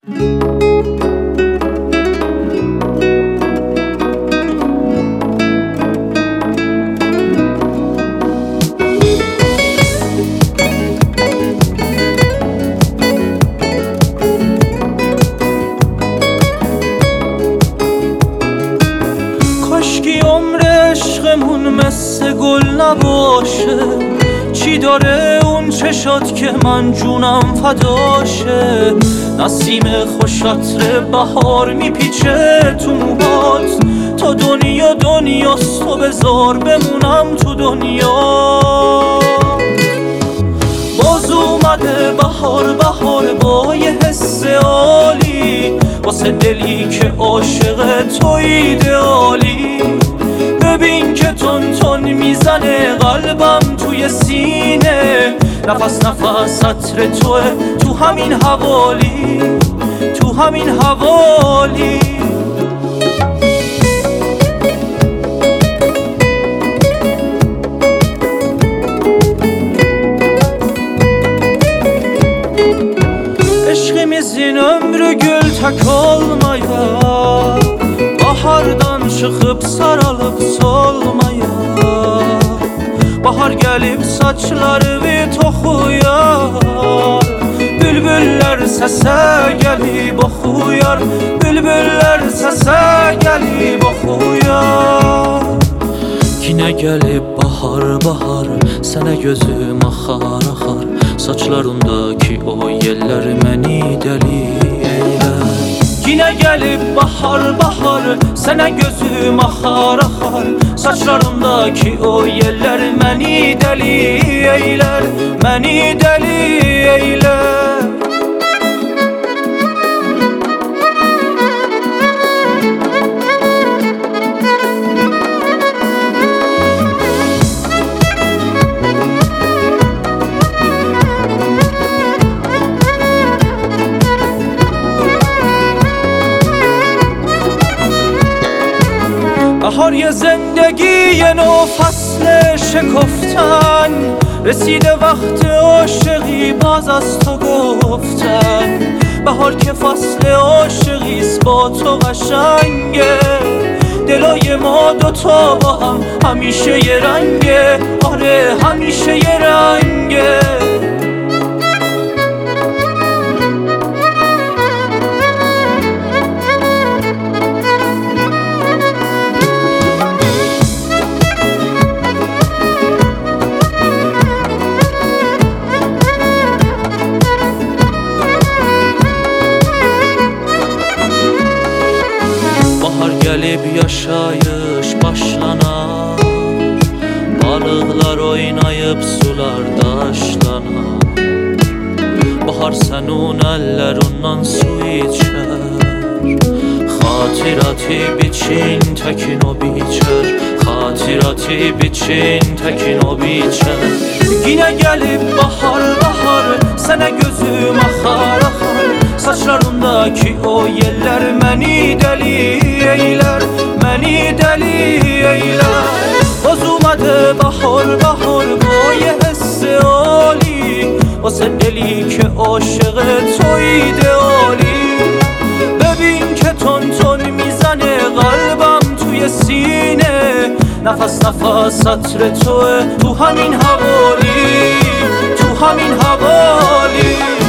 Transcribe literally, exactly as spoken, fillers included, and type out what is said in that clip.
کاشکی عمر عشقمون مثل گل نباشه، چی داره اون چشات که من جونم فداشه. نسیم خوش عطر بهار میپیچه تو موهات، تا دنیا دنیاست تو بذار بمونم تو دنیا. باز اومده بهار بهار با یه حس عالی، واسه دلی که عاشق تو ایدئالی. ببین که تون تون میزنه قلبم توی سینه، نفس نفس عطر توه تو همین حوالی، تو همین حوالی. Eşqimizin ömrü gül tək olmaya, bahardan çıxıb saralıb solmaya. Bahar gəlib saçlarımı toxuyar, bülbüllər səsə gəlib oxuyar, bülbüllər səsə gəlib oxuyar. Yine gəlib bahar bahar, sənə gözüm axar axar, saçlarındaki o yellər məni dəli eylər. Yine gəlib bahar bahar, sənə gözüm axar axar, saçlarındaki o yellər məni dəli eylər, məni dəli eylər. بهار یه زندگی یه نو فصل شکفتن، رسیده وقت عاشقی باز از تو گفتن. بهار که فصل عاشقیست با تو قشنگه، دلای ما دوتا با هم همیشه یه رنگه، آره همیشه یه رنگه. Bahar gəlib yaşayış başlanar, balıqlar oynayıb sular daşlanar. Bahar sənin əllərindən su içər, xatirəti biçin təkin o biçər, xatirəti biçin təkin o biçər. Yine gəlib bahar bahar, sənə gözüm axar axar, saçlarındaki o yellər məni dəli eylər, məni dəli eylər. باز اومده بهار بهار با یه حس عالی، واسه دلی که عاشق تو ایدئالی. ببین که تون تون میزنه قلبم توی سینه، نفس نفس عطر توه تو همین حوالی، تو همین حوالی.